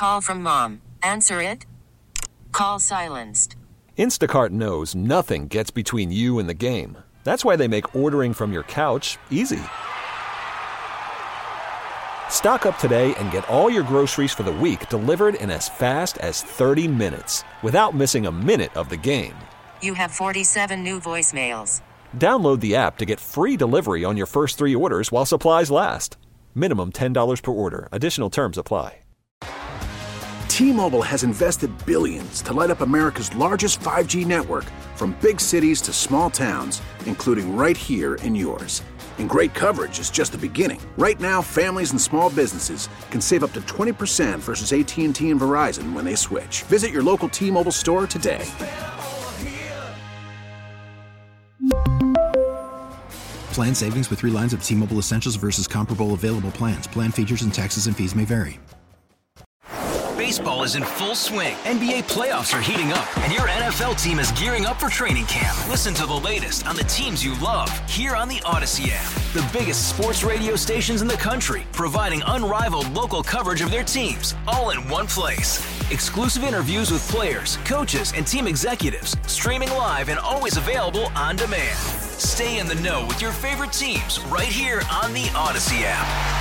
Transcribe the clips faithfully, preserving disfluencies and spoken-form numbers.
Call from mom. Answer it. Call silenced. Instacart knows nothing gets between you and the game. That's why they make ordering from your couch easy. Stock up today and get all your groceries for the week delivered in as fast as thirty minutes without missing a minute of the game. You have forty-seven new voicemails. Download the app to get free delivery on your first three orders while supplies last. Minimum ten dollars per order. Additional terms apply. T-Mobile has invested billions to light up America's largest five G network, from big cities to small towns, including right here in yours. And great coverage is just the beginning. Right now, families and small businesses can save up to twenty percent versus A T and T and Verizon when they switch. Visit your local T-Mobile store today. Plan savings with three lines of T-Mobile Essentials versus comparable available plans. Plan features and taxes and fees may vary. Baseball is in full swing. N B A playoffs are heating up, and your N F L team is gearing up for training camp. Listen to the latest on the teams you love here on the Odyssey app. The biggest sports radio stations in the country, providing unrivaled local coverage of their teams, all in one place. Exclusive interviews with players, coaches, and team executives, streaming live and always available on demand. Stay in the know with your favorite teams right here on the Odyssey app.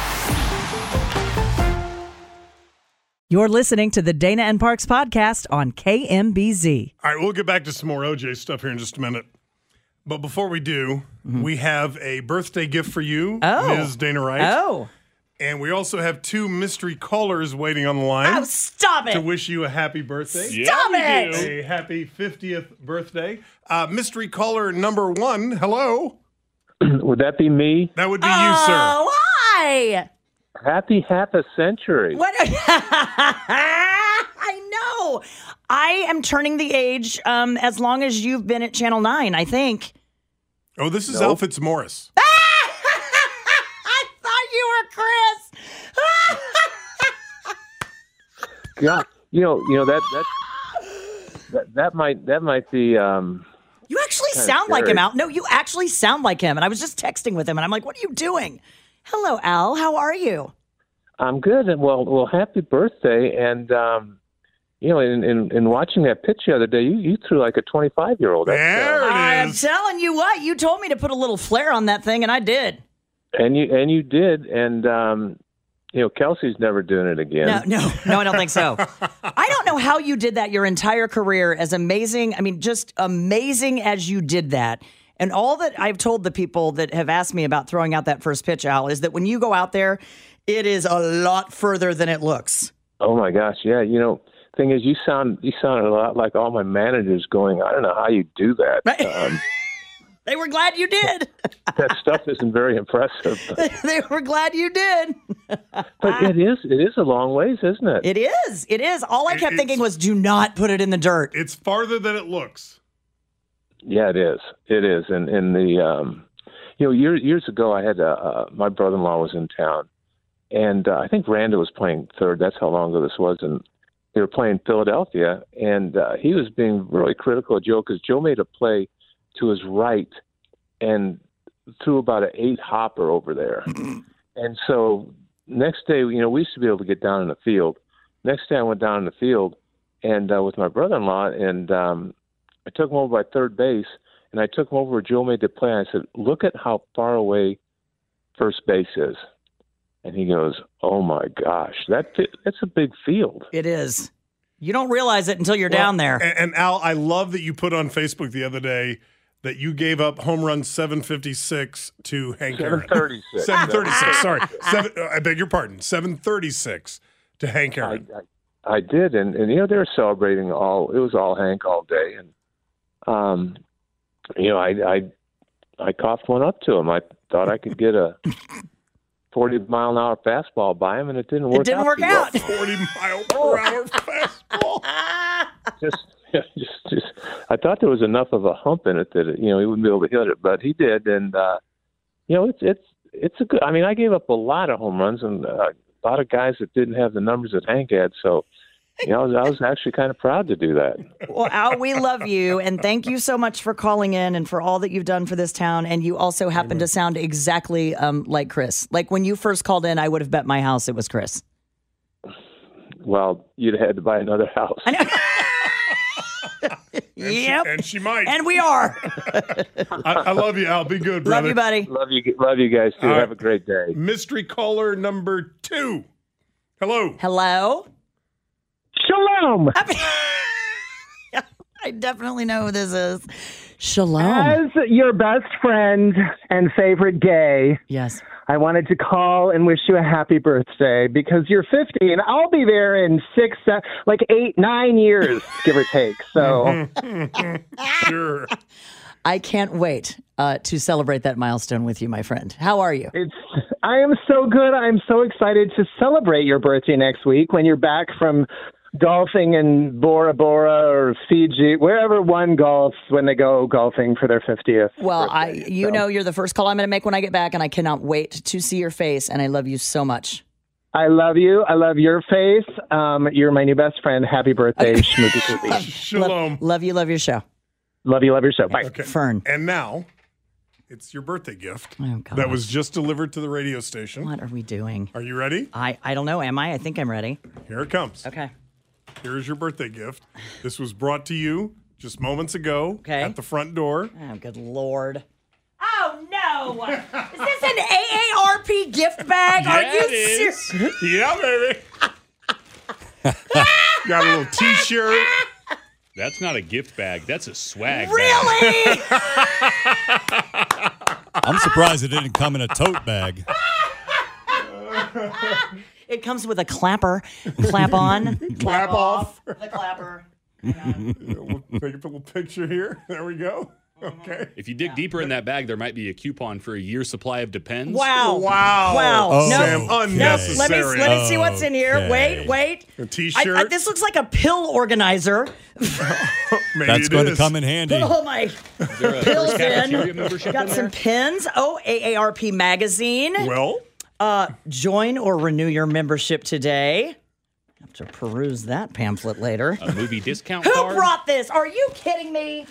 You're listening to the Dana and Parks podcast on K M B Z. All right, we'll get back to some more O J stuff here in just a minute. But before we do, mm-hmm. we have a birthday gift for you, oh. Miz Dana Wright. Oh. And we also have two mystery callers waiting on the line. Oh, stop it. To wish you a happy birthday. Stop yeah, it. A happy fiftieth birthday. Uh, mystery caller number one, hello. Would that be me? That would be oh, you, sir. Oh, why? Happy half a century. What? I know. I am turning the age um, as long as you've been at Channel nine, I think. Oh, this is nope. Al Fitzmaurice. I thought you were Chris. God, you know, you know that that that, that might that might be. Um, you actually sound like him, Al. No, you actually sound like him. And I was just texting with him, and I'm like, "What are you doing?" Hello, Al. How are you? I'm good. And well, well, happy birthday. And, um, you know, in, in, in watching that pitch the other day, you, you threw like a twenty-five-year-old. There uh, it I am is. telling you what. You told me to put a little flair on that thing, and I did. And you and you did. And, um, you know, Kelsey's never doing it again. No, no, no, I don't think so. I don't know how you did that your entire career, as amazing. I mean, just amazing as you did that. And all that I've told the people that have asked me about throwing out that first pitch, Al, is that when you go out there, it is a lot further than it looks. Oh my gosh, yeah. You know, thing is, you sound you sounded a lot like all my managers going, I don't know how you do that. Right. Um, they were glad you did. that stuff isn't very impressive. But, they were glad you did. but it is it is a long ways, isn't it? It is. It is. All I kept It- thinking was, do not put it in the dirt. It's farther than it looks. Yeah, it is. It is. And in the, um, you know, years years ago, I had a, uh, my brother-in-law was in town, and uh, I think Randa was playing third. That's how long ago this was, and they were playing Philadelphia, and uh, he was being really critical of Joe because Joe made a play to his right and threw about an eight hopper over there. And so next day, you know, we used to be able to get down in the field. Next day, I went down in the field and uh, with my brother-in-law, and um, I took him over by third base, and I took him over where Joe made the play. And I said, look at how far away first base is. And he goes, oh, my gosh, that that's a big field. It is. You don't realize it until you're Well, down there. And, and Al, I love that you put on Facebook the other day that you gave up home run seven fifty-six to Hank Aaron. seven thirty-six. seven thirty-six, sorry. Seven, uh, I beg your pardon. seven thirty-six to Hank Aaron. I, I, I did, and, and, you know, they were celebrating all, it was all Hank all day. And, um, you know, I, I, I coughed one up to him. I thought I could get a forty mile an hour fastball by him, and it didn't work out. It didn't work out. forty mile per hour fastball. just, just, just, I thought there was enough of a hump in it that it, you know he wouldn't be able to hit it, but he did, and uh, you know it's it's it's a good. I mean, I gave up a lot of home runs and uh, a lot of guys that didn't have the numbers that Hank had, so. You know, I was, I was actually kind of proud to do that. Well, Al, we love you, and thank you so much for calling in and for all that you've done for this town. And you also happen to sound exactly um, like Chris. Like when you first called in, I would have bet my house it was Chris. well, you'd have had to buy another house. I know. And Yep. She, and she might. And we are. I, I love you, Al. Be good, brother. Love you, buddy. Love you, love you guys too. All right. Have a great day. Mystery caller number two. Hello. Hello. Shalom. I definitely know who this is. Shalom. As your best friend and favorite gay, yes, I wanted to call and wish you a happy birthday because you're fifty, and I'll be there in six, uh, like eight, nine years, give or take. So, Sure. I can't wait uh, to celebrate that milestone with you, my friend. How are you? it's I am so good. I'm so excited to celebrate your birthday next week when you're back from golfing in Bora Bora or Fiji, wherever one golfs when they go golfing for their fiftieth. Well, I, birthday. you So, know, you're the first call I'm going to make when I get back, and I cannot wait to see your face. And I love you so much. I love you. I love your face. Um, you're my new best friend. Happy birthday, Schmoopy Poopy. Shalom. Love, love you. Love your show. Love you. Love your show. Bye. Okay. Fern. And now, it's your birthday gift Oh, God. that was just delivered to the radio station. What are we doing? Are you ready? I, I don't know. Am I? I think I'm ready. Here it comes. Okay. Here's your birthday gift. This was brought to you just moments ago Okay. at the front door. Oh, good Lord. Oh, no. Is this an A A R P gift bag? Are Yeah, you it is. serious? Yeah, baby. Got a little T-shirt. That's not a gift bag. That's a swag bag. Really? I'm surprised it didn't come in a tote bag. It comes with a clapper. Clap on. Clap off. The clapper. We'll take a little picture here. There we go. Okay. If you dig deeper in that bag, there might be a coupon for a year's supply of Depends. Wow. Wow. Wow. Oh, no, Sam, no, unnecessary. let me let me see what's in here. Okay. Wait, wait. A I, T-shirt. I, this looks like a pill organizer. Maybe That's it going is. to come in handy. Oh my! Is there a Pills first cafeteria in. membership Got in some there? pins. Oh, A A R P magazine. Well, Uh, join or renew your membership today. Have to peruse that pamphlet later. A movie discount Who card? brought this? Are you kidding me?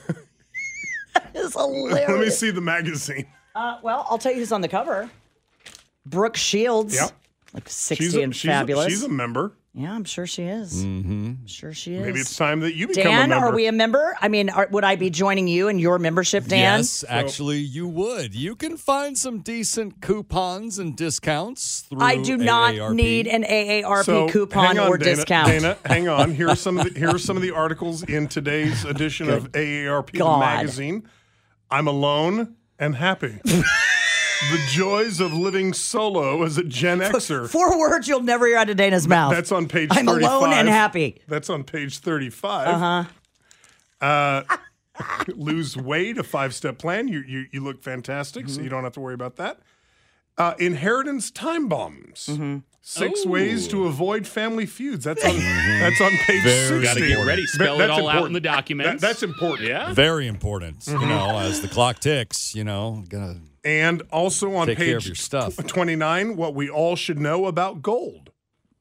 That is hilarious. let me see the magazine. Uh, well, I'll tell you who's on the cover. Brooke Shields. Yep. Like sixty She's a, and she's a- fabulous. she's a member. yeah, I'm sure she is. Mm-hmm. Sure she is. Maybe it's time that you become a Dan, member. are we a member? I mean, are, would I be joining you in your membership, Dan? Yes, actually, you would. You can find some decent coupons and discounts through I do not A A R P. need an A A R P So, coupon hang on, or Dana, discount. Dana, hang on. Here are some of the here are some of the articles in today's edition of A A R P the God. magazine. I'm alone and happy. The joys of living solo as a Gen Xer. Four words you'll never hear out of Dana's mouth. That's on page I'm thirty-five. alone and happy. That's on page thirty-five. Uh-huh. Uh Lose weight, a five-step plan. You you, you look fantastic, Mm-hmm. so you don't have to worry about that. Uh, inheritance time bombs. Mm-hmm. Six Ooh. ways to avoid family feuds. That's on that's on page Very sixty. Gotta get ready. Spell That- it that's all out in important. the documents. That- that's important. Yeah. Very important. You know, as the clock ticks, you know, gotta And also on Take care of page your stuff. tw- twenty-nine, what we all should know about gold.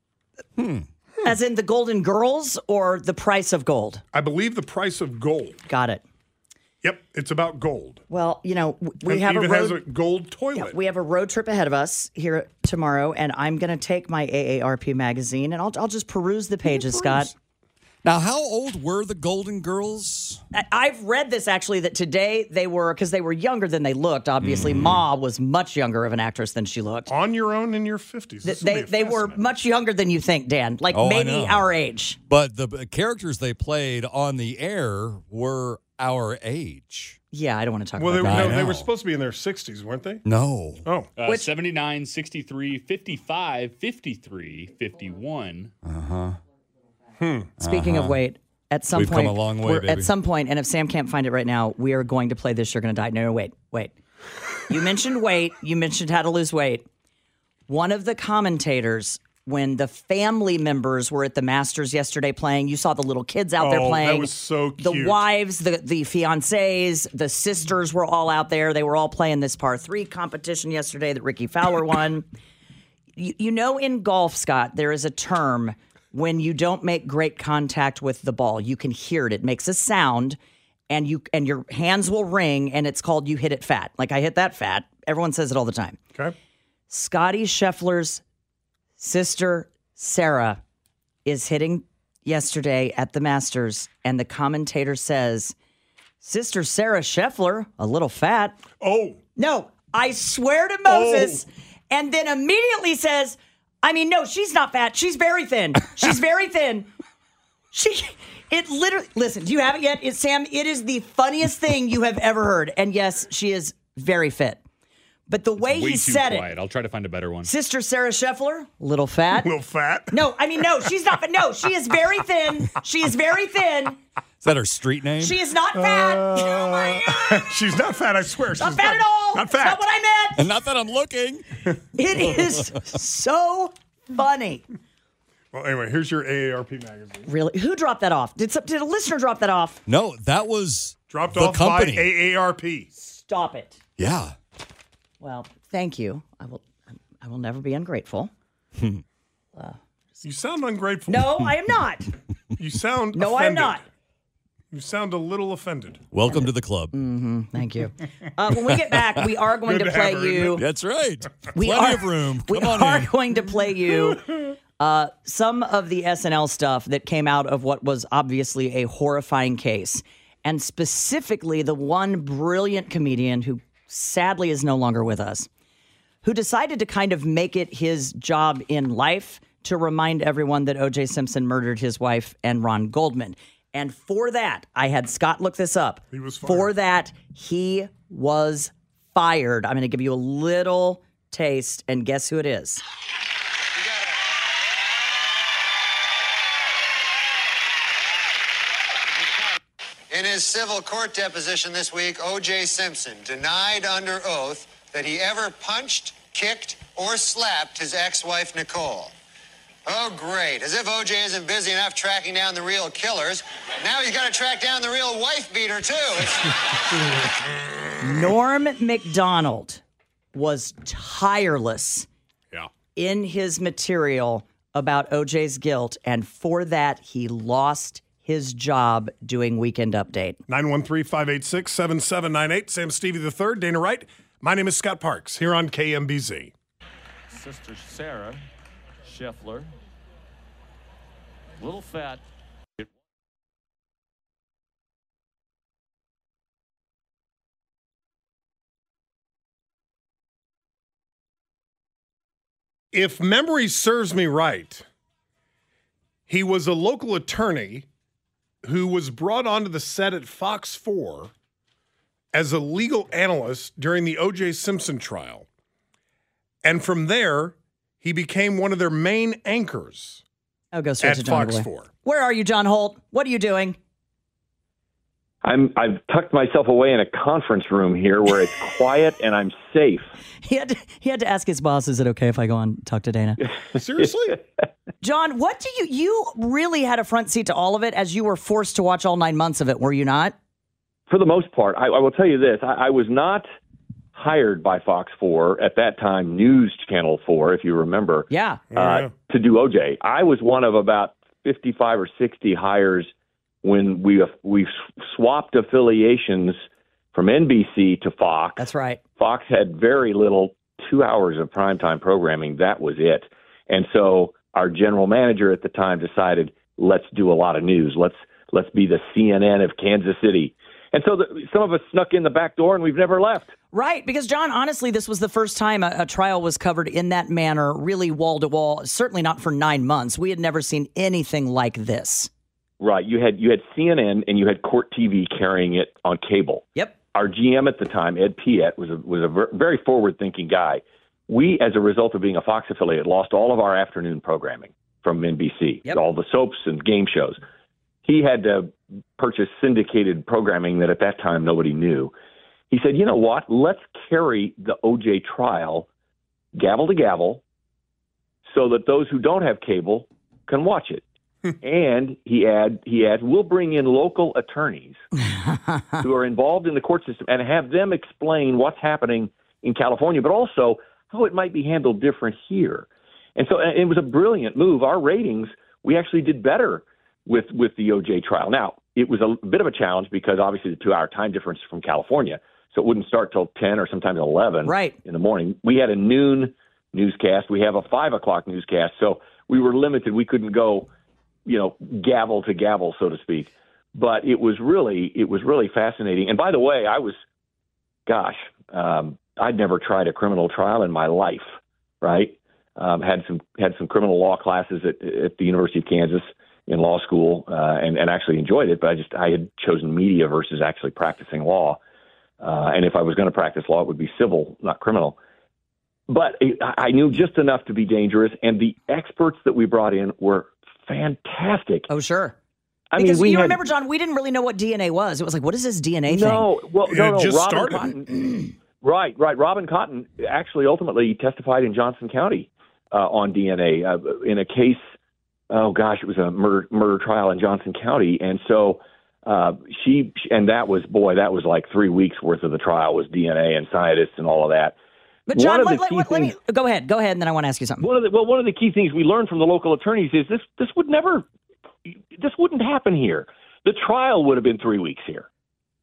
As in the Golden Girls or the price of gold? I believe the price of gold. Got it. Yep, it's about gold. Well, you know, w- we And have a even road. has a gold toilet. Yeah, we have a road trip ahead of us here tomorrow, and I'm going to take my A A R P magazine and I'll I'll just peruse the pages, Scott. Now, how old were the Golden Girls? I- I've read this actually that today they were because they were younger than they looked. Obviously, Ma was much younger of an actress than she looked. On your own in your fifties. Th- They they were much younger than you think, Dan. Like Oh, I maybe know. our age. But the b- characters they played on the air were our age. Yeah, I don't want to talk Well, they about were, that. no, they were know. supposed to be in their sixties, weren't they? No. Oh. Uh, seventy-nine, sixty-three, fifty-five, fifty-three, fifty-one. Speaking of weight, at some We've come point, a long way, we're- baby. at some point, and if Sam can't find it right now, we are going to play this. You're going to die. No, no, wait, wait. You mentioned weight. You mentioned how to lose weight. One of the commentators, when the family members were at the Masters yesterday playing, you saw the little kids out there Oh, that playing. was so The cute. wives, the the fiancés, the sisters were all out there. They were all playing this par three competition yesterday that Ricky Fowler won. You, you know, in golf, Scott, there is a term when you don't make great contact with the ball. You can hear it. It makes a sound, and you and your hands will ring, and it's called you hit it fat. Like I hit that fat. Everyone says it all the time. Okay. Scotty Scheffler's sister, Sarah, is hitting yesterday at the Masters, and the commentator says, Sister Sarah Scheffler, a little fat. Oh. No, I swear to Moses. Oh. And then immediately says, I mean, no, she's not fat. She's very thin. She's very thin. She, it literally, listen, do you have it yet? It, Sam, it is the funniest thing you have ever heard. And yes, she is very fit. But the way, way he too said quiet. it. I'll try to find a better one. Sister Sarah Scheffler, little fat. Little fat? No, I mean, no, she's not fat. No, she is very thin. She is very thin. Is that her street name? She is not fat. Uh, oh, my God. She's not fat, I swear. She's not fat not, at all. Not fat. That's not what I meant. And not that I'm looking. It is so funny. Well, anyway, here's your A A R P magazine. Really? Who dropped that off? Did some, did a listener drop that off? No, that was dropped the off company. by A A R P. Stop it. Yeah. Well, thank you. I will. I will never be ungrateful. uh, you sound ungrateful. No, I am not. You sound no, offended. I am not. You sound a little offended. Welcome to the club. Mm-hmm. Thank you. Uh, when we get back, we are going Good to to play have her, you. That's right. We Plenty are, of room. Come we on are in. going to play you uh, some of the S N L stuff that came out of what was obviously a horrifying case, and specifically the one brilliant comedian who sadly is no longer with us, who decided to kind of make it his job in life to remind everyone that O J Simpson murdered his wife and Ron Goldman. And for that, I had Scott look this up. He was fired. For that, he was fired. I'm going to give you a little taste, and guess who it is? In his civil court deposition this week, O J Simpson denied under oath that he ever punched, kicked, or slapped his ex-wife, Nicole. Oh, great. As if O J isn't busy enough tracking down the real killers. Now he's got to track down the real wife beater, too. Norm Macdonald was tireless yeah. in his material about O J's guilt, and for that, he lost his job doing Weekend Update. nine one three, five eight six, seven seven nine eight. Sam Stevie the third, Dana Wright. My name is Scott Parks, here on K M B Z. Sister Sarah Scheffler, little fat. If memory serves me right, he was a local attorney who was brought onto the set at Fox four as a legal analyst during the O J Simpson trial. And from there, he became one of their main anchors I'll go straight at to John Fox Boy. four. Where are you, John Holt? What are you doing? I'm, I've tucked myself away in a conference room here where it's quiet and I'm safe. He had to, he had to ask his boss, is it okay if I go on and talk to Dana? Seriously? John, what do you, you really had a front seat to all of it as you were forced to watch all nine months of it, were you not? For the most part, I, I will tell you this. I, I was not hired by Fox four at that time, News Channel four, if you remember. Yeah. Uh, yeah. To do O J. I was one of about fifty-five or sixty hires when we we swapped affiliations from N B C to Fox. That's right. Fox had very little, two hours of primetime programming. That was it. And so our general manager at the time decided, let's do a lot of news. Let's let's be the C N N of Kansas City. And so the, some of us snuck in the back door, and we've never left. Right, because, John, honestly, this was the first time a, a trial was covered in that manner, really wall-to-wall, certainly not for nine months. We had never seen anything like this. Right. You had you had C N N, and you had Court T V carrying it on cable. Yep. Our G M at the time, Ed Piet, was a, was a ver- very forward-thinking guy. We, as a result of being a Fox affiliate, lost all of our afternoon programming from N B C, yep. all the soaps and game shows. He had to purchase syndicated programming that at that time nobody knew. He said, you know what, let's carry the O J trial gavel to gavel so that those who don't have cable can watch it. And he add he adds, we'll bring in local attorneys who are involved in the court system and have them explain what's happening in California, but also how it might be handled different here. And so it was a brilliant move. Our ratings, we actually did better with, with the O J trial. Now, it was a bit of a challenge because obviously the two-hour time difference from California, so it wouldn't start till ten or sometimes eleven right. in the morning. We had a noon newscast. We have a five o'clock newscast, so we were limited. We couldn't go you know, gavel to gavel, so to speak. But it was really, it was really fascinating. And by the way, I was, gosh, um, I'd never tried a criminal trial in my life, right? Um, had some had some criminal law classes at, at the University of Kansas in law school, uh, and, and actually enjoyed it. But I just I had chosen media versus actually practicing law. Uh, and if I was going to practice law, it would be civil, not criminal. But it, I knew just enough to be dangerous, and the experts that we brought in were fantastic. Oh, sure. I because mean, we you had, remember, John, we didn't really know what D N A was. It was like, what is this D N A thing? No, well, no, no. It just Robin started. Cotton, right, right. Robin Cotton actually ultimately testified in Johnson County uh, on D N A uh, in a case. Oh gosh, it was a murder murder trial in Johnson County, and so uh, she and that was boy, that was like three weeks worth of the trial was D N A and scientists and all of that. But John, let, let, let, let me go ahead. Go ahead, and then I want to ask you something. One of the, well, one of the key things we learned from the local attorneys is this: this would never, this wouldn't happen here. The trial would have been three weeks here.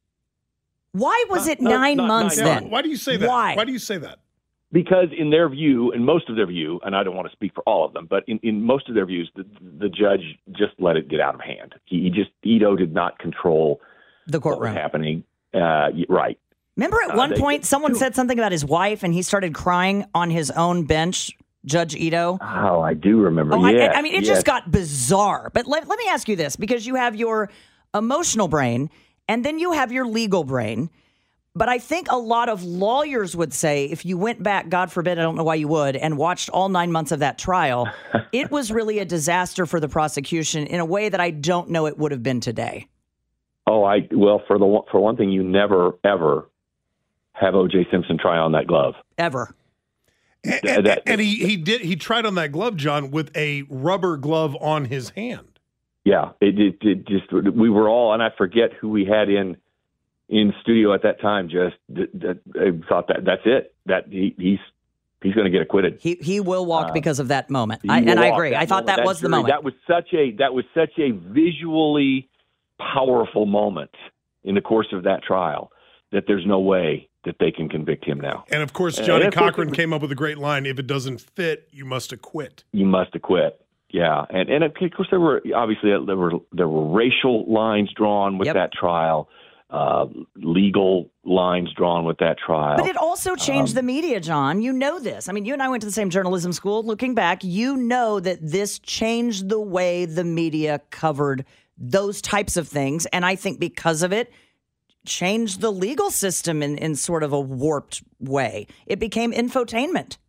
Why was it Uh, nine not months nine then? months. Why do you say that? Why? Why do you say that? Because in their view, and most of their view, and I don't want to speak for all of them, but in, in most of their views, the, the judge just let it get out of hand. He, he just, Ito did not control the courtroom. What was happening. Uh, right. Remember at Uh, one they- point someone said something about his wife and he started crying on his own bench, Judge Ito? Oh, I do remember. Oh, yes, I, I mean, it yes. just got bizarre. But let, let me ask you this, because you have your emotional brain and then you have your legal brain. But I think a lot of lawyers would say if you went back, God forbid, I don't know why you would, and watched all nine months of that trial, it was really a disaster for the prosecution in a way that I don't know it would have been today. Oh, I well for the one- for one thing, you never ever have O J Simpson try on that glove ever. And, Th- and- that- and he, he did he tried on that glove, John, with a rubber glove on his hand. Yeah, it, it, it just we were all, and I forget who we had in in studio at that time. Just that, that I thought that that's it. That he, he's he's going to get acquitted. He he will walk Uh, because of that moment. He I, will and I walk agree. I thought moment. that was the jury- moment. That was such a that was such a visually powerful moment in the course of that trial that there's no way that they can convict him now. And of course, And Johnny of course Cochran it was- came up with a great line: "If it doesn't fit, you must acquit." You must acquit. Yeah, and and of course there were obviously there were there were racial lines drawn with Yep. that trial, uh, legal lines drawn with that trial. But it also changed Um, the media, John. You know this. I mean, you and I went to the same journalism school. Looking back, you know that this changed the way the media covered those types of things. And I think because of it, changed the legal system in, in sort of a warped way. It became infotainment.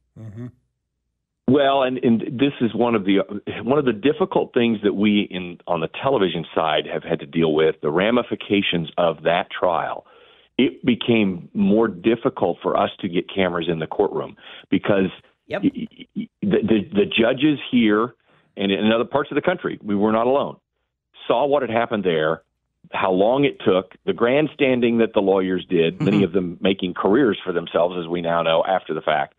Well, and, and this is one of the one of the difficult things that we in on the television side have had to deal with, the ramifications of that trial. It became more difficult for us to get cameras in the courtroom because Yep. y- y- the, the the judges here and in other parts of the country, we were not alone, saw what had happened there, how long it took, the grandstanding that the lawyers did, many of them making careers for themselves, as we now know after the fact.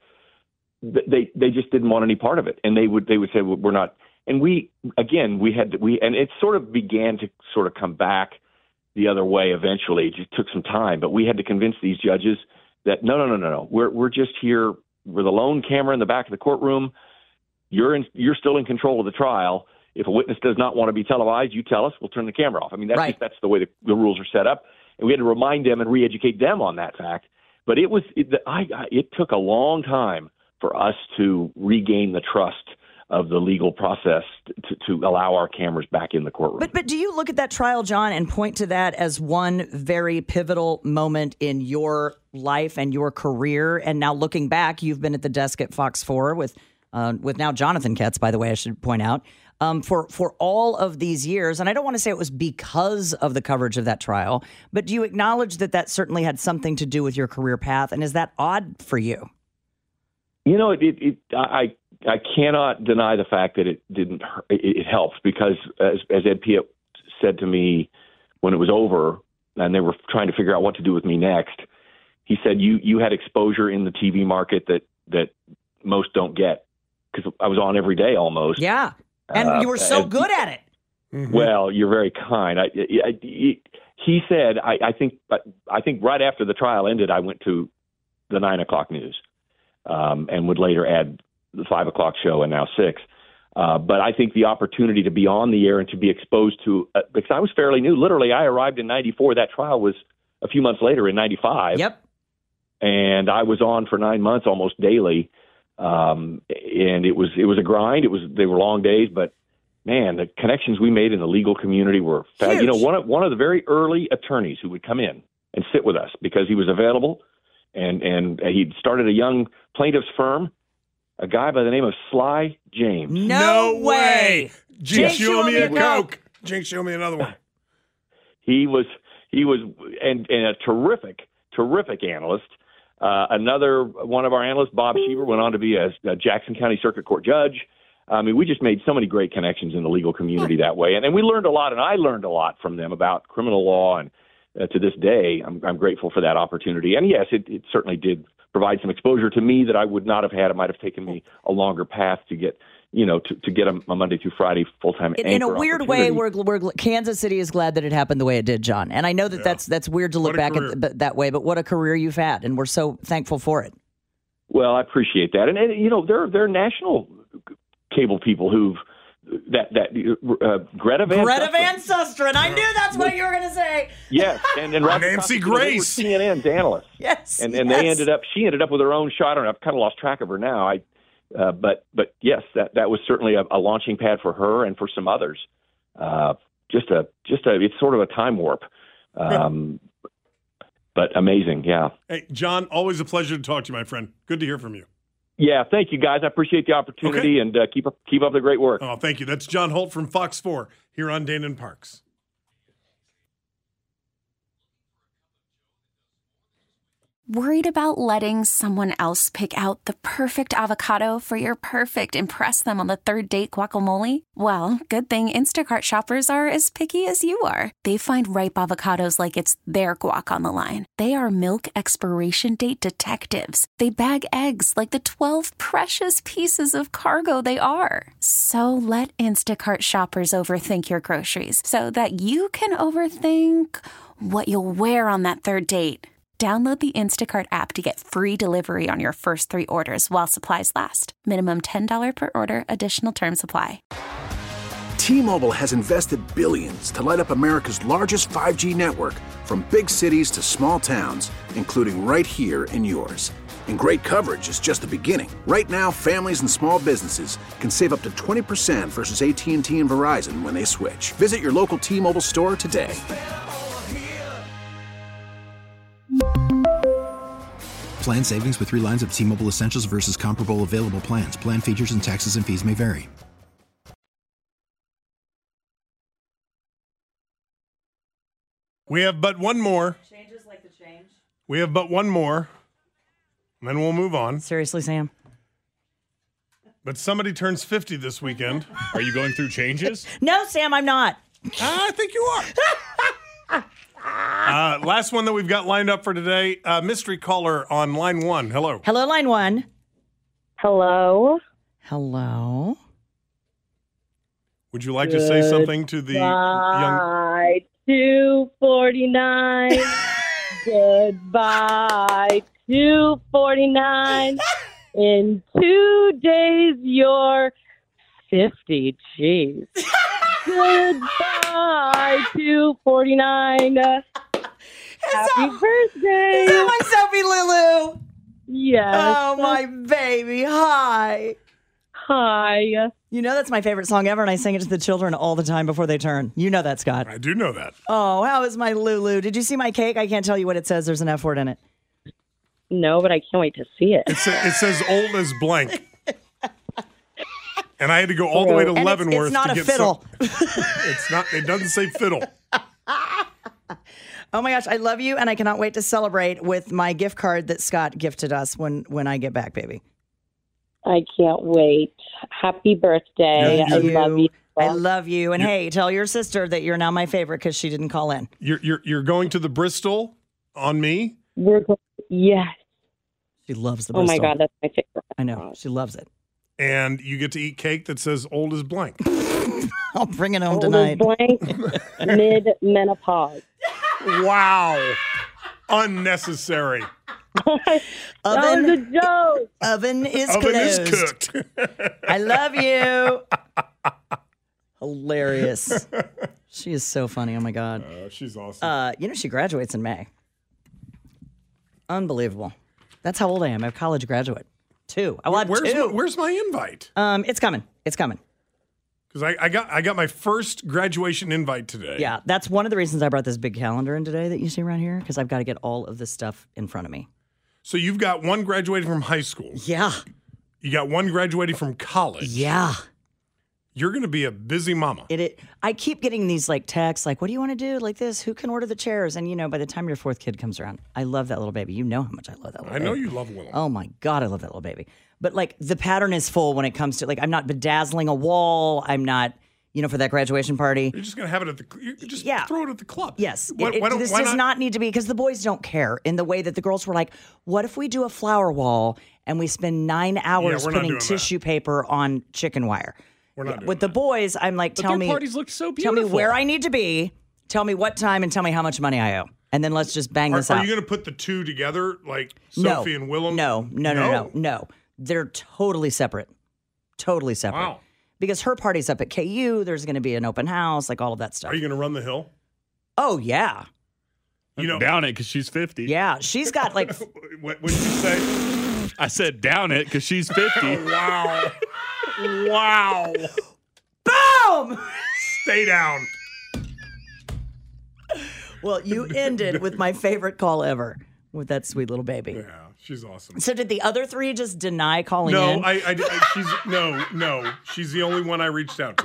They they just didn't want any part of it, and they would they would say, well, we're not. And we again we had to, we and it sort of began to sort of come back the other way eventually. It just took some time, but we had to convince these judges that no no no no no we're we're just here. We're the lone camera in the back of the courtroom. You're in, you're still in control of the trial. If a witness does not want to be televised, you tell us. We'll turn the camera off. I mean that's Right. just, that's the way the, the rules are set up, and we had to remind them and re-educate them on that fact. But it was it, I, I, it took a long time for us to regain the trust of the legal process to, to allow our cameras back in the courtroom. But but do you look at that trial, John, and point to that as one very pivotal moment in your life and your career? And now looking back, you've been at the desk at Fox four with uh, with now Jonathan Ketz, by the way, I should point out, um, for, for all of these years. And I don't want to say it was because of the coverage of that trial, but do you acknowledge that that certainly had something to do with your career path? And is that odd for you? You know, it, it, it I I cannot deny the fact that it didn't it, it helps because as as Ed Piet said to me when it was over and they were trying to figure out what to do with me next, he said you you had exposure in the T V market that that most don't get because I was on every day almost. Yeah, and Uh, you were so as- good at it. Well, you're very kind. I, I, I, he said, I, I think, I think right after the trial ended, I went to the nine o'clock news, um, and would later add the five o'clock show and now six. Uh, but I think the opportunity to be on the air and to be exposed to, uh, because I was fairly new. Literally, I arrived in ninety-four. That trial was a few months later in ninety-five. Yep. And I was on for nine months almost daily. Um, and it was it was a grind. It was they were long days, but man, the connections we made in the legal community were fabulous. You know, one of one of the very early attorneys who would come in and sit with us because he was available, and and he'd started a young plaintiff's firm. A guy by the name of Sly James. No, no way. Jinx, you owe me a Coke. Jinx, you owe me another one. He was, he was, and, and a terrific, terrific analyst. Uh, another one of our analysts, Bob Sheaver, went on to be a, a Jackson County Circuit Court judge. I mean, we just made so many great connections in the legal community that way. And, and we learned a lot, and I learned a lot from them about criminal law. And uh, to this day, I'm, I'm grateful for that opportunity. And yes, it, it certainly did provide some exposure to me that I would not have had. It might have taken me a longer path to get, you know, to, to get a, a Monday through Friday full-time in, anchor in a weird way, we're, we're Kansas City is glad that it happened the way it did, John. And I know that yeah. that's that's weird to look back at th- that way, but what a career you've had, and we're so thankful for it. Well, I appreciate that, and, and you know, there there are national cable people who've that that uh, Greta Van Greta Van Susteren. I knew that's what you were going to say. Yes, and, and Roger Nancy Costa, Grace, C N N's analyst. Yes, and and yes. they ended up. She ended up with her own show. I don't know. I've kind of lost track of her now. I, uh, but but yes, that that was certainly a, a launching pad for her and for some others. Uh, just a just a it's sort of a time warp. Um, but amazing, yeah. Hey, John, always a pleasure to talk to you, my friend. Good to hear from you. Yeah, thank you, guys. I appreciate the opportunity, okay. and uh, keep up keep up the great work. Oh, thank you. That's John Holt from Fox four here on Dana and Parks. Worried about letting someone else pick out the perfect avocado for your perfect impress them on the third date guacamole? Well, good thing Instacart shoppers are as picky as you are. They find ripe avocados like it's their guac on the line. They are milk expiration date detectives. They bag eggs like the twelve precious pieces of cargo they are. So let Instacart shoppers overthink your groceries so that you can overthink what you'll wear on that third date. Download the Instacart app to get free delivery on your first three orders while supplies last. Minimum ten dollars per order. Additional terms apply. T-Mobile has invested billions to light up America's largest five G network, from big cities to small towns, including right here in yours. And great coverage is just the beginning. Right now, families and small businesses can save up to twenty percent versus A T and T and Verizon when they switch. Visit your local T-Mobile store today. Plan savings with three lines of T-Mobile Essentials versus comparable available plans. Plan features and taxes and fees may vary. We have but one more. Changes like the change. We have but one more. And then we'll move on. Seriously, Sam? But somebody turns fifty this weekend. Are you going through changes? No, Sam, I'm not. I think you are. Uh, last one that we've got lined up for today, uh, mystery caller on line one. Hello. Hello, line one. Hello. Hello. Would you like Goodbye to say something to the young... two forty-nine. Goodbye, two forty-nine. In two days, you're fifty. Jeez. Goodbye, two forty-nine. Happy that, birthday. Is that my Sophie Lulu? Yes. Oh, my baby. Hi. Hi. You know that's my favorite song ever, and I sing it to the children all the time before they turn. You know that, Scott. I do know that. Oh, how is my Lulu? Did you see my cake? I can't tell you what it says. There's an F word in it. No, but I can't wait to see it. It, sa- it says old as blank. And I had to go all the way to and Leavenworth it's, it's not to a get fiddle. Some... it's not. It doesn't say fiddle. Oh my gosh, I love you, and I cannot wait to celebrate with my gift card that Scott gifted us when when I get back, baby. I can't wait. Happy birthday. I I love you. I love you. And You're... hey, tell your sister that you're now my favorite because she didn't call in. You're you're you're going to the Bristol on me? We're going. Yes. She loves the Bristol. Bristol. Oh my God, that's my favorite. I know. She loves it. And you get to eat cake that says old as blank. I'll bring it home old tonight. As blank, mid menopause. Wow. Unnecessary. Oven, was a joke. Oven is Oven closed. is cooked. I love you. Hilarious. She is so funny. Oh my God. Uh, she's awesome. Uh, you know, she graduates in May. Unbelievable. That's how old I am. I'm a college graduate. Two. I want where's two. My, where's my invite? Um, it's coming. It's coming. Because I, I got I got my first graduation invite today. Yeah, that's one of the reasons I brought this big calendar in today that you see around here, because I've got to get all of this stuff in front of me. So you've got one graduating from high school. Yeah. You got one graduating from college. Yeah. You're going to be a busy mama. It, it. I keep getting these like texts, like, "What do you want to do? Like this? Who can order the chairs?" And you know, by the time your fourth kid comes around, I love that little baby. You know how much I love that little I baby. know you love Willem. Oh my God, I love that little baby. But like the pattern is full when it comes to like, I'm not bedazzling a wall. I'm not, you know, for that graduation party. You're just going to have it at the, you just Yeah. throw it at the club. Yes. Why, It- it- why don't, this why does not? not need to be, because the boys don't care in the way that the girls were like, what if we do a flower wall and we spend nine hours we're not putting doing that. tissue paper on chicken wire? We're not doing With the boys, I'm like, But tell their me, parties looked so tell beautiful. me where I need to be, tell me what time, and tell me how much money I owe. And then let's just bang Are, this are out. you going to put the two together, like No. Sophie and Willem? No, no, no, no, no. They're totally separate. Totally separate. Wow. Because her party's up at K U. There's going to be an open house, like all of that stuff. Are you going to run the hill? Oh, yeah. You know, down it because she's fifty. Yeah, she's got like. what did you say? I said down it because she's fifty. Wow. Wow. Boom! Stay down. Well, you ended with my favorite call ever with that sweet little baby. Yeah, she's awesome. So did the other three just deny calling No, in? I, I, I, she's no, no. She's the only one I reached out to.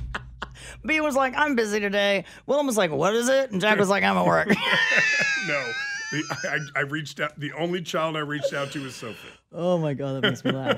B was like, I'm busy today. Willem was like, what is it? And Jack was like, I'm at work. No, the, I, I reached out. The only child I reached out to is Sophie. Oh my God, that makes me laugh.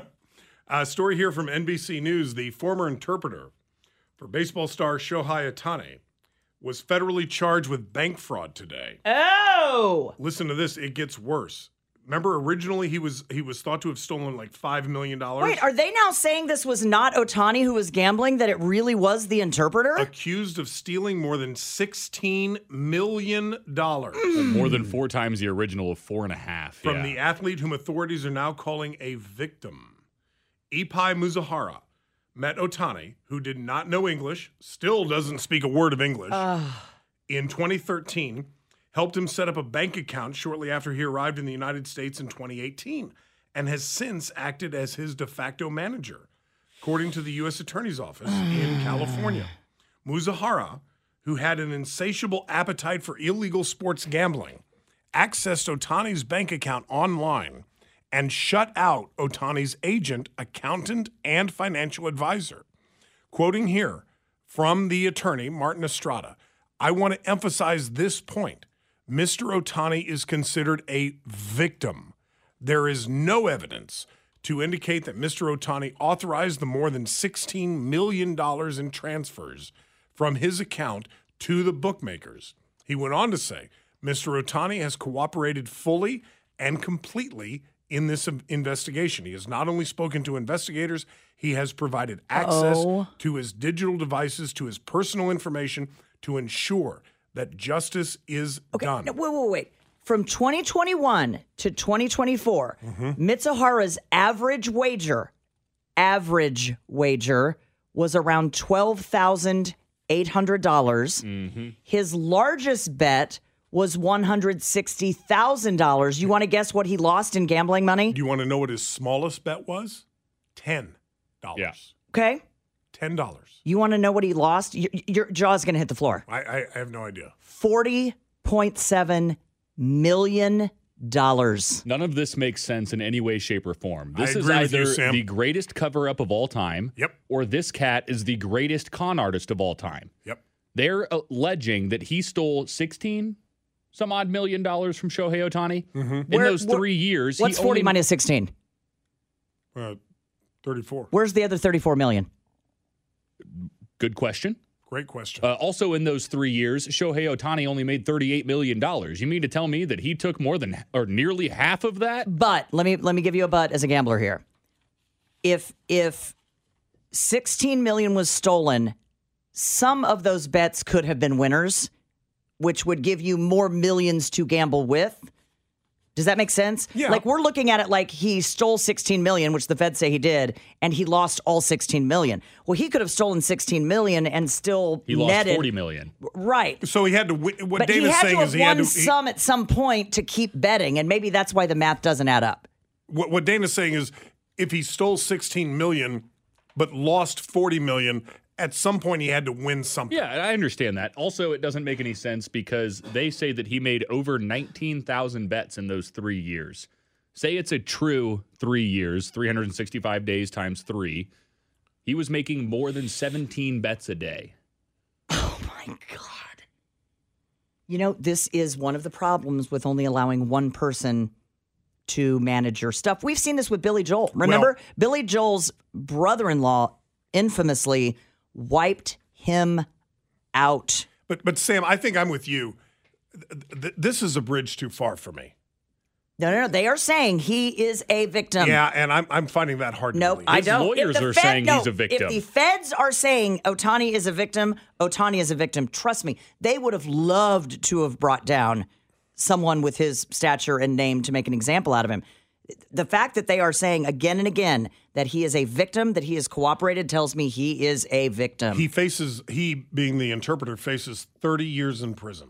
A story here from N B C News. The former interpreter for baseball star Shohei Ohtani was federally charged with bank fraud today. Oh! Listen to this. It gets worse. Remember, originally he was he was thought to have stolen like five million dollars. Wait, are they now saying this was not Ohtani who was gambling, that it really was the interpreter? Accused of stealing more than sixteen million dollars. More than four times the original of four and a half. From yeah. the athlete whom authorities are now calling a victim. Ipai Muzahara met Ohtani, who did not know English, still doesn't speak a word of English, in twenty thirteen, helped him set up a bank account shortly after he arrived in the United States in twenty eighteen, and has since acted as his de facto manager, according to the U S Attorney's Office in California. Muzahara, who had an insatiable appetite for illegal sports gambling, accessed Ohtani's bank account online and shut out Ohtani's agent, accountant, and financial advisor. Quoting here from the attorney, Martin Estrada, I want to emphasize this point. Mister Ohtani is considered a victim. There is no evidence to indicate that Mister Ohtani authorized the more than sixteen million dollars in transfers from his account to the bookmakers. He went on to say, Mister Ohtani has cooperated fully and completely in this investigation. He has not only spoken to investigators, he has provided access Oh. to his digital devices, to his personal information, to ensure that justice is done. No, wait, wait, wait. From twenty twenty-one to twenty twenty-four, Mhm. Mitsuhara's average wager, average wager, was around twelve thousand eight hundred dollars. Mm-hmm. His largest bet was one hundred sixty thousand dollars. You want to guess what he lost in gambling money? Do you want to know what his smallest bet was? ten dollars. Yeah. Okay. ten dollars. You want to know what he lost? Your, your jaw's going to hit the floor. I, I, I have no idea. forty point seven million dollars. None of this makes sense in any way, shape, or form. This I is agree with either you, Sam. the greatest cover-up of all time, Yep. or this cat is the greatest con artist of all time. Yep. They're alleging that he stole sixteen some odd million dollars from Shohei Ohtani. Mm-hmm. In Where- those where- three years, What's he forty only, minus sixteen? Uh, thirty-four. Where's the other thirty-four million? Good question. Great question. Uh, also, in those three years, Shohei Ohtani only made thirty-eight million dollars. You mean to tell me that he took more than or nearly half of that? But let me let me give you a but as a gambler here. If if sixteen million was stolen, some of those bets could have been winners, which would give you more millions to gamble with. Does that make sense? Yeah. Like we're looking at it like he stole sixteen million, which the feds say he did, and he lost all sixteen million. Well, he could have stolen sixteen million and still He lost netted forty million. Right. So he had to. Win, what But Dana's he had saying to is have he had won to. he- some at some point to keep betting, and maybe that's why the math doesn't add up. What, what Dana's saying is, if he stole sixteen million but lost forty million, at some point he had to win something. Yeah, I understand that. Also, it doesn't make any sense because they say that he made over nineteen thousand bets in those three years. Say it's a true three years, three hundred sixty-five days times three. He was making more than seventeen bets a day. Oh, my God. You know, this is one of the problems with only allowing one person to manage your stuff. We've seen this with Billy Joel. Remember, Well- Billy Joel's brother-in-law infamously wiped him out. But but Sam, I think I'm with you. Th- th- This is a bridge too far for me. No, no, no. They are saying he is a victim. Yeah, and I'm I'm finding that hard to Nope, believe. I His don't. lawyers If the are Fed- saying no, he's a victim. If the feds are saying Ohtani is a victim, Ohtani is a victim, trust me, they would have loved to have brought down someone with his stature and name to make an example out of him. The fact that they are saying again and again that he is a victim, that he has cooperated, tells me he is a victim. He faces, he being the interpreter, faces thirty years in prison.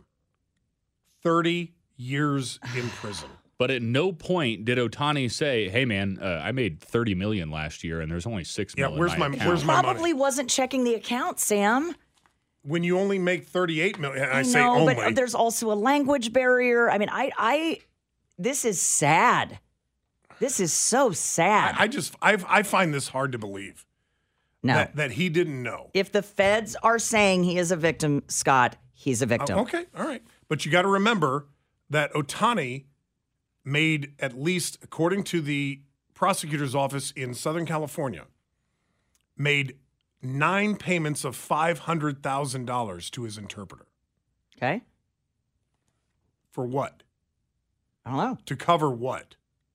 thirty years in prison. But at no point did Ohtani say, "Hey, man, uh, I made thirty million last year, and there's only six Yeah, million." where's in my- account. where's my Probably wasn't checking the account, Sam. When you only make thirty-eight million, and I, I say know, only. but there's also a language barrier. I mean, I, I, this is sad. This is so sad. I, I just, I, I find this hard to believe. No. That, that he didn't know. If the feds are saying he is a victim, Scott, he's a victim. Oh, okay, all right. But you got to remember that Ohtani made, at least according to the prosecutor's office in Southern California, made nine payments of five hundred thousand dollars to his interpreter. Okay. For what? I don't know. To cover what?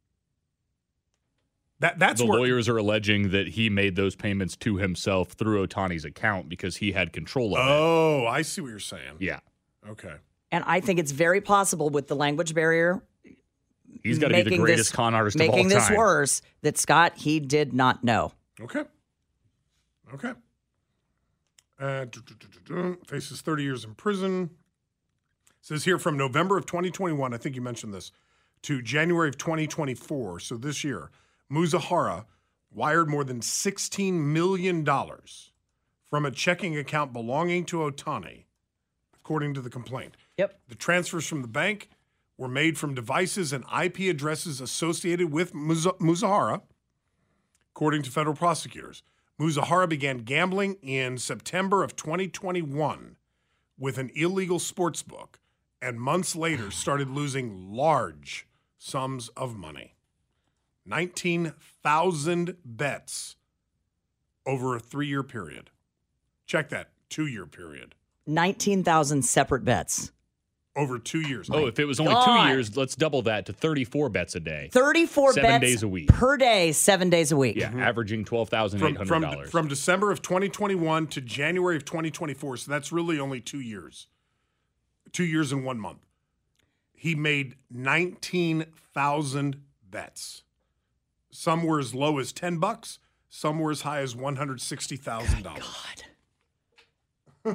That that's the where, lawyers are alleging that he made those payments to himself through Ohtani's account because he had control of it. Oh, I see what you're saying. Yeah. Okay. And I think it's very possible with the language barrier. He's got to be the making greatest this- con artist of all Making time. this worse, that Scott, he did not know. Okay. Okay. Uh, du- du- du- du- du- faces thirty years in prison. Says here from November of twenty twenty-one, I think you mentioned this, to January of twenty twenty-four, so this year, Muzahara wired more than sixteen million dollars from a checking account belonging to Ohtani, according to the complaint. Yep. The transfers from the bank were made from devices and I P addresses associated with Muz- Muzahara, according to federal prosecutors. Muzahara began gambling in September of twenty twenty-one with an illegal sports book, and months later started losing large sums of money. nineteen thousand bets over a three-year period. Check that, two-year period. nineteen thousand separate bets. Over two years. Oh, if it was only God. two years, let's double that to thirty-four bets a day. thirty-four Seven bets days a week. per day, seven days a week. Yeah, averaging twelve thousand eight From, hundred from, dollars. from December of twenty twenty-one to January of twenty twenty-four, so that's really only two years. Two years and one month. He made nineteen thousand bets. Some were as low as ten bucks. Some were as high as one hundred sixty thousand dollars. God.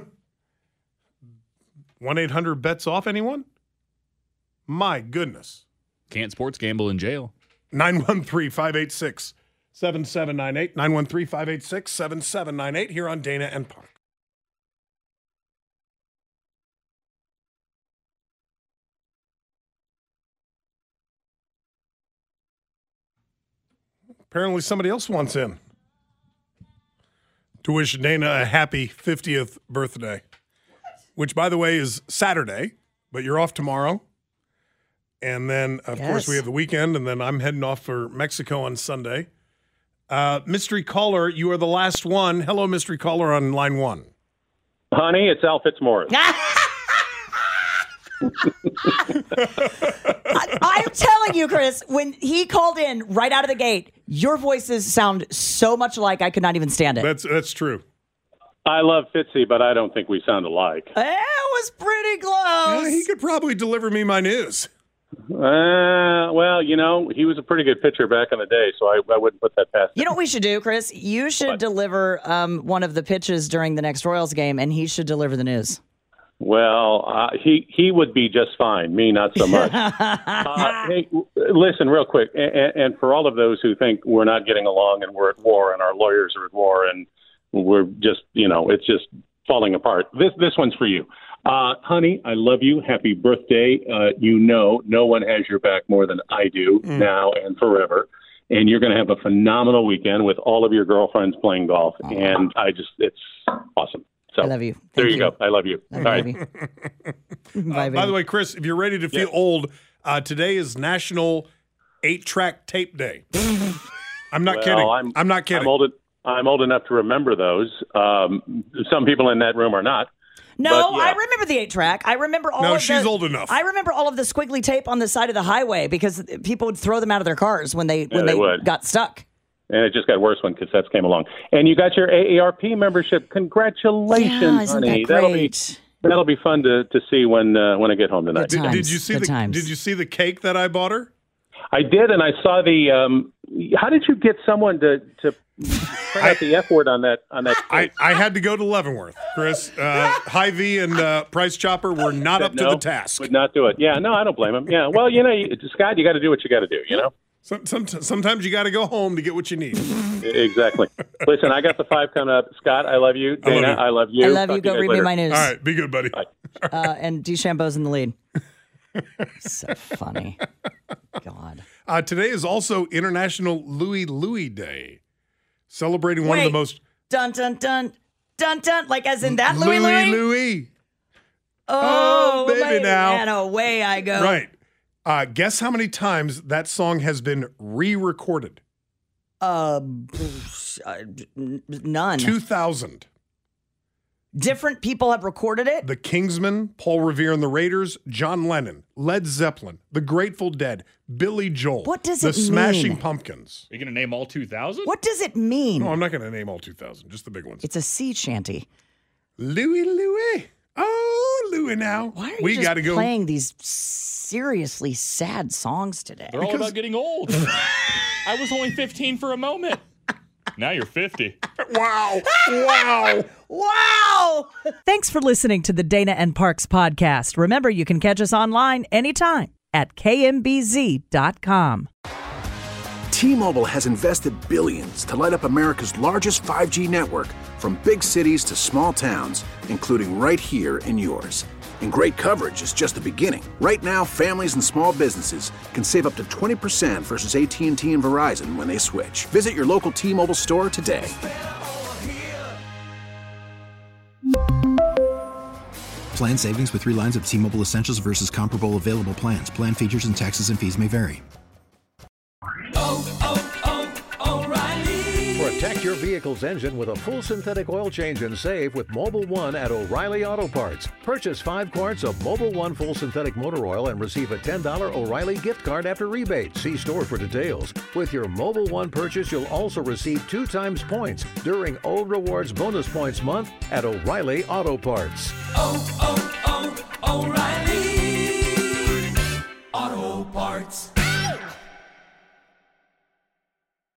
one eight hundred bets off anyone? My goodness. Can't sports gamble in jail. nine one three, five eight six, seven seven nine eight. nine one three, five eight six, seven seven nine eight here on Dana and Park. Apparently somebody else wants in to wish Dana a happy fiftieth birthday, which, by the way, is Saturday, but you're off tomorrow. And then, of Yes. course, we have the weekend, and then I'm heading off for Mexico on Sunday. Uh, mystery caller, you are the last one. Hello, mystery caller on line one. Honey, it's Al Fitzmaurice. I, I'm telling you, Chris, when he called in right out of the gate, your voices sound so much alike, I could not even stand it. That's that's true. I love Fitzy, but I don't think we sound alike. That was pretty close. Yeah, he could probably deliver me my news. Uh, well, you know, he was a pretty good pitcher back in the day, so I, I wouldn't put that past him. You know what we should do, Chris? You should What? deliver um, one of the pitches during the next Royals game, and he should deliver the news. Well, uh, he he would be just fine. Me, not so much. uh, hey, listen, real quick, and, and for all of those who think we're not getting along and we're at war and our lawyers are at war and we're just, you know, it's just falling apart. This this one's for you. Uh, honey, I love you. Happy birthday. Uh, you know, no one has your back more than I do mm. now and forever. And you're going to have a phenomenal weekend with all of your girlfriends playing golf. Oh. And I just, it's awesome. So I love you. Thank there you, you go. I love you. I all love right. you. Bye, uh, by the way, Chris, if you're ready to feel yeah. old, uh, today is National Eight-Track Tape Day. I'm not well, kidding. I'm, I'm not kidding. I'm old, I'm old enough to remember those. Um, some people in that room are not. No, But, yeah. I remember the eight track. I remember all No, of she's the, old enough. I remember all of the squiggly tape on the side of the highway because people would throw them out of their cars when they Yeah, when they they, would. got stuck. And it just got worse when cassettes came along. And you got your A A R P membership. Congratulations, Yeah, isn't honey. that That'll be great? that'll be fun to, to see when uh, when I get home tonight. Did, times. did you see Good the times. Did you see the cake that I bought her? I did, and I saw the. Um, how did you get someone to to print out the F word on that on that? I, I had to go to Leavenworth, Chris. Uh, Hy-Vee and uh, Price Chopper were not up no, to the task. Would not do it. Yeah, no, I don't blame him. Yeah, well, you know, you, Scott, you got to do what you got to do. You know. Some, some, sometimes you got to go home to get what you need. Exactly. Listen, I got the five coming up. Scott, I love you. Dana, I love you. I love you. Talk to Go guys read later. me my news. All right, be good, buddy. Uh, and DeChambeau's in the lead. So funny. God. Uh, today is also International Louie Louie Day, celebrating one Wait. of the most Dun dun dun dun dun. Like as in that Louie Louie Louie. Louie. Oh, Oh, baby, baby, now. and away I go. Right. Uh, guess how many times that song has been re-recorded? Uh, uh, none. Two thousand. Different people have recorded it. The Kingsmen, Paul Revere and the Raiders, John Lennon, Led Zeppelin, The Grateful Dead, Billy Joel. What does the it mean? Smashing Pumpkins. Are you going to name all two thousand? What does it mean? No, I'm not going to name all two thousand, just the big ones. It's a sea shanty. Louie Louie. Oh, Louie now. Why are you we just gotta go. playing these seriously sad songs today? They're all about getting old. I was only fifteen for a moment. Now you're fifty. Wow. Wow. Wow. Thanks for listening to the Dana and Parks podcast. Remember, you can catch us online anytime at K M B Z dot com. T-Mobile has invested billions to light up America's largest five G network, from big cities to small towns, including right here in yours. And great coverage is just the beginning. Right now, families and small businesses can save up to twenty percent versus A T and T and Verizon when they switch. Visit your local T-Mobile store today. Plan savings with three lines of T-Mobile Essentials versus comparable available plans. Plan features and taxes and fees may vary. Protect your vehicle's engine with a full synthetic oil change and save with Mobile One at O'Reilly Auto Parts. Purchase five quarts of Mobile One full synthetic motor oil and receive a ten dollars O'Reilly gift card after rebate. See store for details. With your Mobile One purchase, you'll also receive two times points during O Rewards Bonus Points Month at O'Reilly Auto Parts. Oh, oh, oh, O'Reilly Auto Parts.